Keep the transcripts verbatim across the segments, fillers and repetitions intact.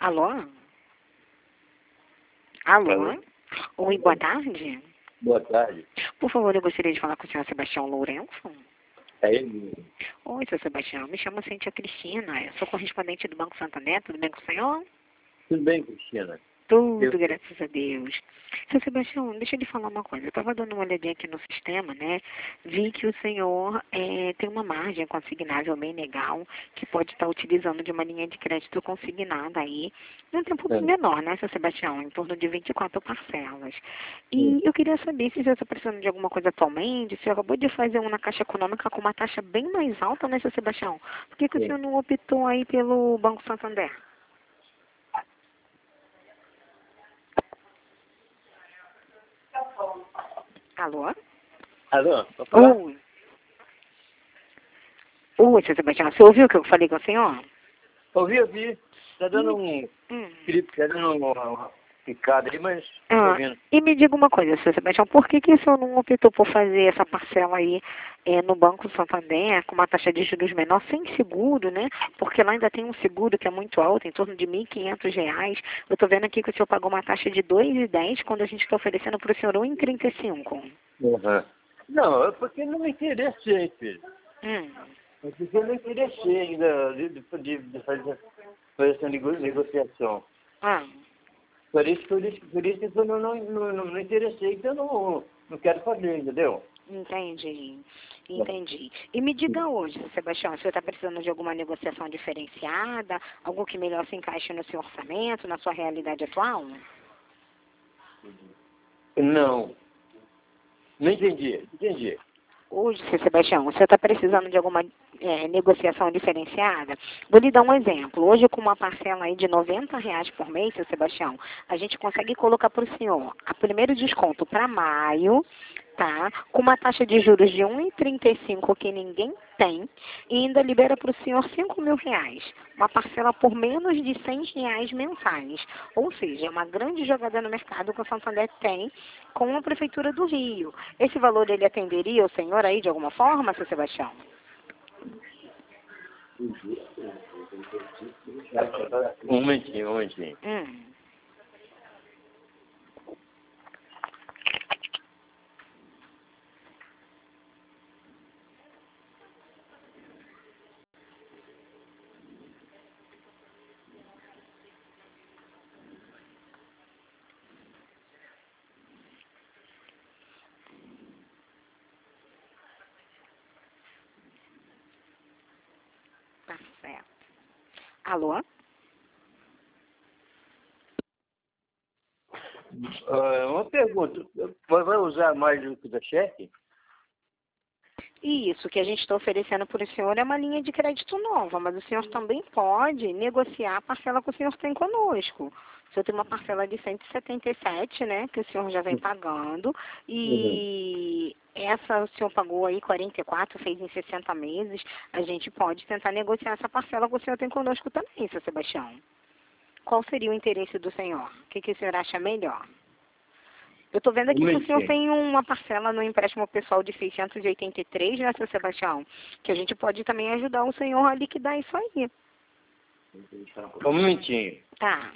Alô? Alô? Alô? Oi, boa tarde. Boa tarde. Por favor, eu gostaria de falar com o senhor Sebastião Lourenço. É ele mesmo. Oi, senhor Sebastião. Me chamo Cíntia Cristina. Eu sou correspondente do Banco Santander. Tudo bem com o senhor? Tudo bem, Cristina? Tudo, Eu- graças a Deus. Seu Sebastião, deixa eu lhe falar uma coisa. Eu estava dando uma olhadinha aqui no sistema, né? Vi que o senhor eh, tem uma margem consignável bem legal, que pode estar utilizando de uma linha de crédito consignada aí, num tempo bem É, menor, né, seu Sebastião? Em torno de vinte e quatro parcelas. é. E eu queria saber se o senhor está precisando de alguma coisa atualmente, se o senhor acabou de fazer uma na Caixa Econômica com uma taxa bem mais alta, né, seu Sebastião? Por que, que o É. senhor não optou aí pelo Banco Santander? Alô? Alô, pode falar? Oi. Oi, seu Sebastião, você ouviu o que eu falei com o senhor? Ouvi, ouvi. Tá dando E, um hum, clipe, tá dando uma, uma picada aí, mas tô ah, ouvindo. e me diga uma coisa, seu Sebastião, por que, que o senhor não optou por fazer essa parcela aí eh, no Banco Santander com uma taxa de juros menor, sem seguro, né? Porque lá ainda tem um seguro que é muito alto, em torno de mil e quinhentos reais. Eu tô vendo aqui que o senhor pagou uma taxa de dois e dez quando a gente está oferecendo para o senhor um e trinta e cinco. Uhum. Não, é porque não me interessei, filho. Hum. É porque eu não interessei ainda de, de, de, de fazer, fazer essa nego- negociação. Ah. Por isso, por isso, por isso que eu não, não, não, não me interessei, que eu não, não quero fazer, entendeu? Entendi, entendi. E me diga hoje, Sebastião, se você está precisando de alguma negociação diferenciada, algo que melhor se encaixe no seu orçamento, na sua realidade atual? Não, não entendi, entendi. Hoje, seu Sebastião, você está precisando de alguma é, negociação diferenciada? Vou lhe dar um exemplo. Hoje, com uma parcela aí de noventa reais por mês, seu Sebastião, a gente consegue colocar para o senhor a primeiro desconto para maio, tá? Com uma taxa de juros de um vírgula trinta e cinco que ninguém tem e ainda libera para o senhor cinco mil reais. Uma parcela por menos de cem reais mensais. Ou seja, é uma grande jogada no mercado que o Santander tem com a Prefeitura do Rio. Esse valor ele atenderia o senhor aí de alguma forma, seu Sebastião? Um momentinho, um momentinho. Hum. Tá certo. Alô? Ah, uma pergunta, vai vai usar mais do que da cheque? Isso, que a gente está oferecendo para o senhor é uma linha de crédito nova, mas o senhor também pode negociar a parcela que o senhor tem conosco. O senhor tem uma parcela de cento e setenta e sete, né, que o senhor já vem pagando, Uhum. e essa o senhor pagou aí quarenta e quatro, fez em sessenta meses, a gente pode tentar negociar essa parcela que o senhor tem conosco também, seu Sebastião. Qual seria o interesse do senhor? O que, que o senhor acha melhor? Eu estou vendo Um aqui que o senhor momentinho. tem uma parcela no empréstimo pessoal de seiscentos e oitenta e três, né, seu Sebastião? Que a gente pode também ajudar o senhor a liquidar isso aí. Um momentinho. Tá.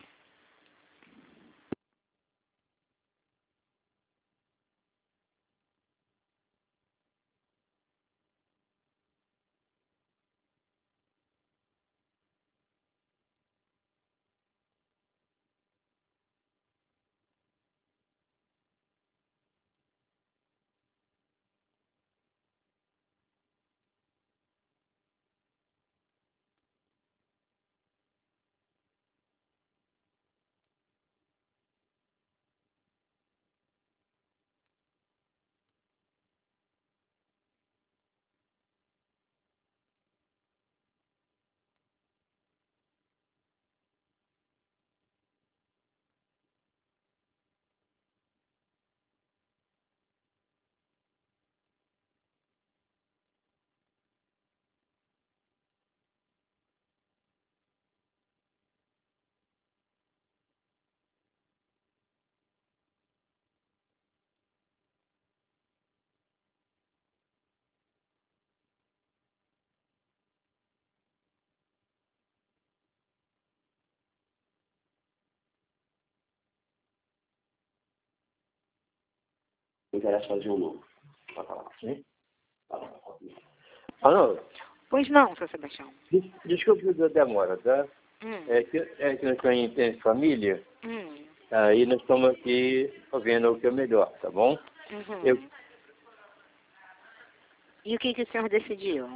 eu quero fazer um novo. Vai falar, sim? Alô? Pois não, seu Sebastião. Des- Desculpe a demora, tá? Hum. É que, é que nós estamos em família, Hum. aí nós estamos aqui vendo o que é melhor, tá bom? Uhum. Eu, E o que, que o senhor decidiu?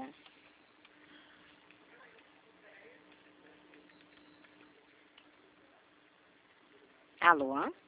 Alô?